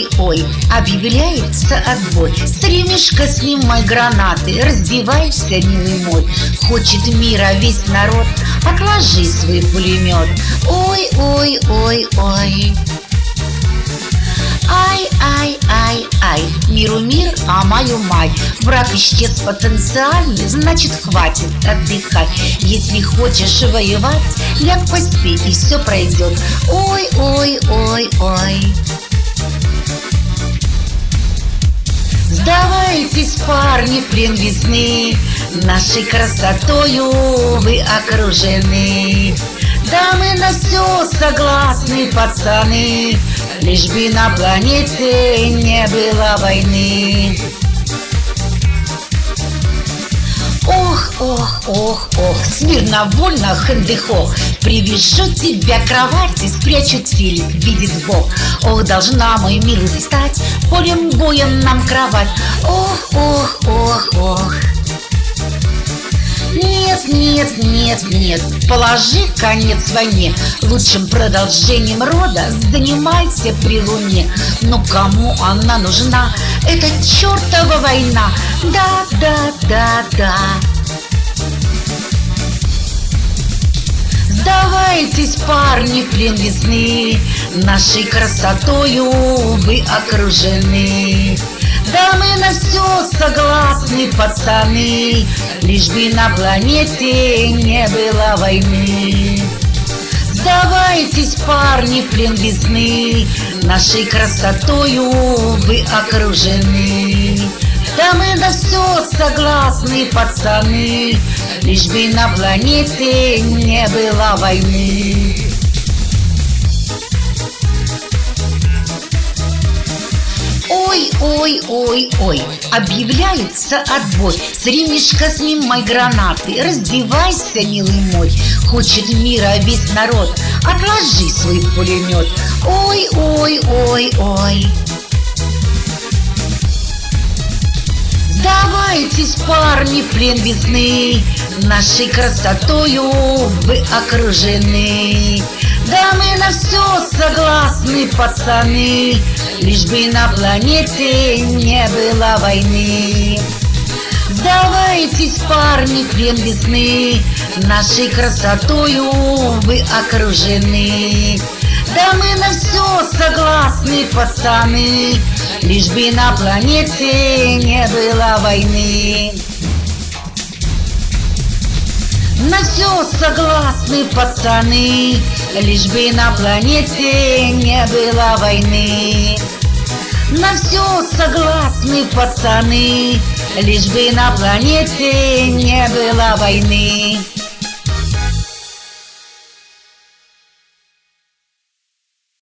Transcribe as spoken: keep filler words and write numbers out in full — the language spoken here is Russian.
ой, ой, объявляется отбой. Стремишка, снимай гранаты, раздевайся, милый мой. Хочет мира весь народ, отложи свой пулемет. Ой, ой, ой, ой. Ай, ай, ай, ай, миру мир, а маю май. Враг исчез потенциальный, значит хватит отдыхать. Если хочешь воевать, ляг поспи и все пройдет. Ой, ой, ой, ой. Сдавайтесь, парни, в плен весны, нашей красотою вы окружены. Да мы на все согласны, пацаны, лишь бы на планете не было войны. Ох, ох, ох, ох, смирно, вольно, хендехо. Привяжу тебя к кровати, спрячу телек, видит Бог. Ох, должна, мой милый, стать полем боя нам кровать. Ох, ох, ох, ох. Нет, нет, нет, нет, положи конец войне. Лучшим продолжением рода занимайся при луне. Но кому она нужна, эта чертова война? Да, да, да, да. Сдавайтесь, парни, в плен весны, нашей красотою вы окружены. Да мы на все согласны, пацаны, лишь бы на планете не было войны. Сдавайтесь, парни, в плен весны, нашей красотою вы окружены. Да мы на все согласны, пацаны, лишь бы на планете не было войны. Ой, ой, ой, ой, объявляется отбой. С ремешка снимай гранаты, раздевайся, милый мой. Хочет мира весь народ, отложи свой пулемет. Ой, ой, ой, ой. Сдавайтесь, парни, в плен весны, нашей красотою вы окружены. Да мы на все согласны, пацаны, лишь бы на планете не было войны. Сдавайтесь, парни, в плен весны, нашей красотою вы окружены. Да мы на все согласны, пацаны, лишь бы на планете не было войны. На все согласны, пацаны, лишь бы на планете не было войны. На все согласны, пацаны, лишь бы на планете не было войны.